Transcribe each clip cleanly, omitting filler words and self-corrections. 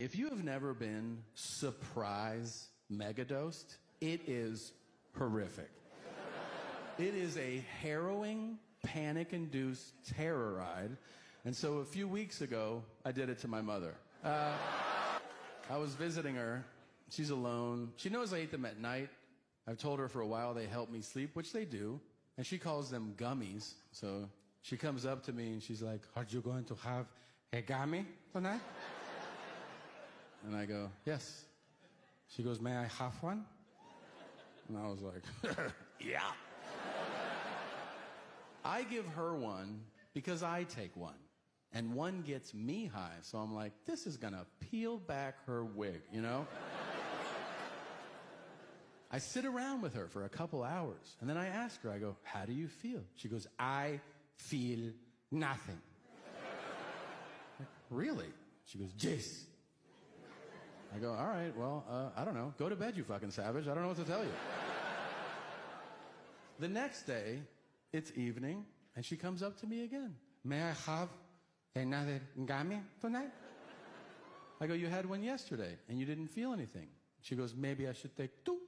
If you have never been surprise megadosed, it is horrific. It is a harrowing, panic-induced terror ride. And so a few weeks ago, I did it to my mother. I was visiting her. She's alone. She knows I eat them at night. I've told her for a while they help me sleep, which they do. And she calls them gummies. So she comes up to me and she's like, "Are you going to have a gummy tonight?" And I go, "Yes." She goes, "May I have one?" And I was like, "Yeah." I give her one because I take one. And one gets me high. So I'm like, this is going to peel back her wig, you know? I sit around with her for a couple hours. And then I ask her, I go, "How do you feel?" She goes, "I feel nothing." Like, really? She goes, "Yes." I go, "All right, well, I don't know. Go to bed, you fucking savage. I don't know what to tell you." The next day, it's evening, and she comes up to me again. "May I have another gummy tonight?" I go, "You had one yesterday, and you didn't feel anything." She goes, "Maybe I should take two."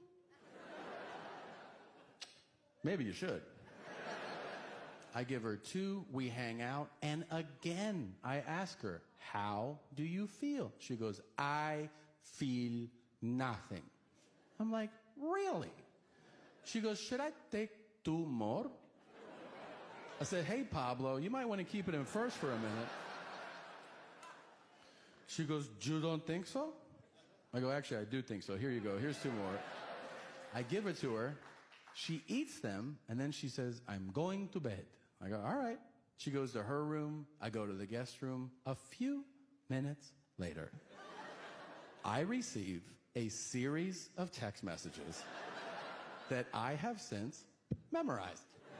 Maybe you should. I give her two, we hang out, and again, I ask her, "How do you feel?" She goes, "I feel nothing." I'm like, "Really?" She goes, "Should I take two more?" I said, "Hey, Pablo, you might want to keep it in first for a minute." She goes, "You don't think so?" I go, "Actually, I do think so. Here you go. Here's two more." I give it to her. She eats them, and then she says, "I'm going to bed." I go, "All right." She goes to her room. I go to the guest room. A few minutes later, I receive a series of text messages that I have since memorized.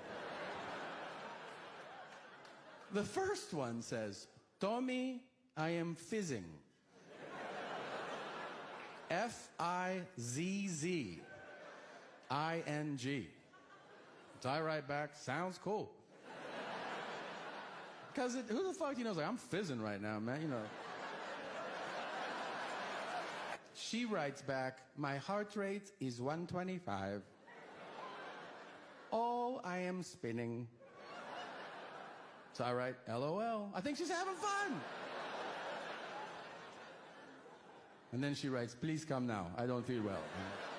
The first one says, "Tommy, I am fizzing. F-I-Z-Z. I-N-G. So I write back, "Sounds cool." Because who the fuck do you know is like, "I'm fizzing right now, man," you know. She writes back, "My heart rate is 125. Oh, I am spinning." So I write, "LOL. I think she's having fun." And then she writes, "Please come now. I don't feel well."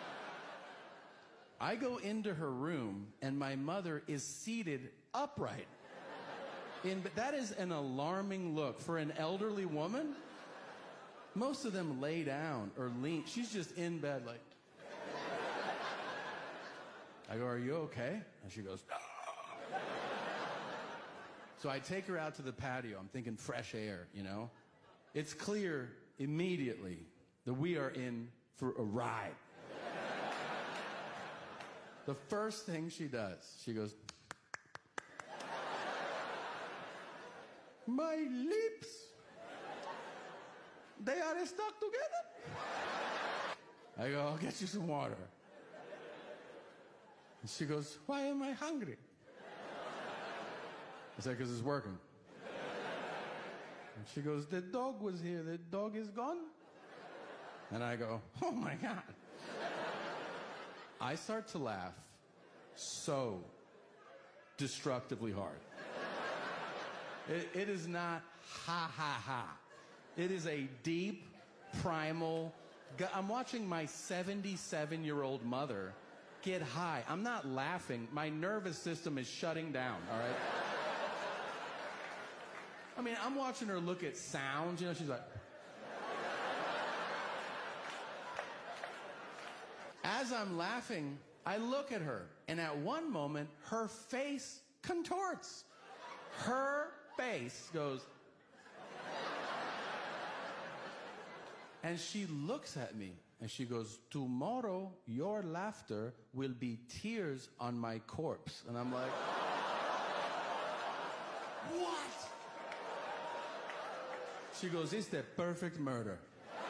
I go into her room, and my mother is seated upright. That is an alarming look for an elderly woman. Most of them lay down or lean. She's just in bed like... I go, "Are you okay?" And she goes, "No." So I take her out to the patio. I'm thinking fresh air, you know? It's clear immediately that we are in for a ride. The first thing she does, she goes, "My lips, they are stuck together." I go, "I'll get you some water." And she goes, "Why am I hungry?" I said, "Because it's working." And she goes, "The dog was here. The dog is gone." And I go, "Oh my God." I start to laugh so destructively hard. It is not ha ha ha. It is a deep, primal... I'm watching my 77-year-old mother get high. I'm not laughing. My nervous system is shutting down, all right? I mean, I'm watching her look at sounds. You know, she's like... As I'm laughing, I look at her, and at one moment, her face contorts. Her face goes... And she looks at me, and she goes, "Tomorrow, your laughter will be tears on my corpse." And I'm like... What? She goes, "It's the perfect murder.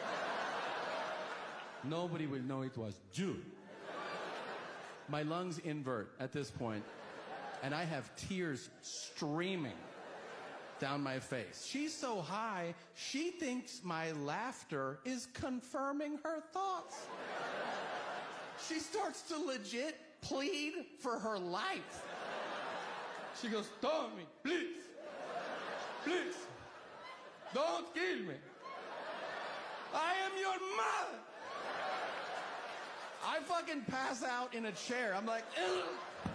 Nobody will know it was you." My lungs invert at this point, and I have tears streaming down my face. She's so high, she thinks my laughter is confirming her thoughts. She starts to legit plead for her life. She goes, Tommy, please, please, don't kill me. I am your mother. I fucking pass out in a chair. I'm like, ugh.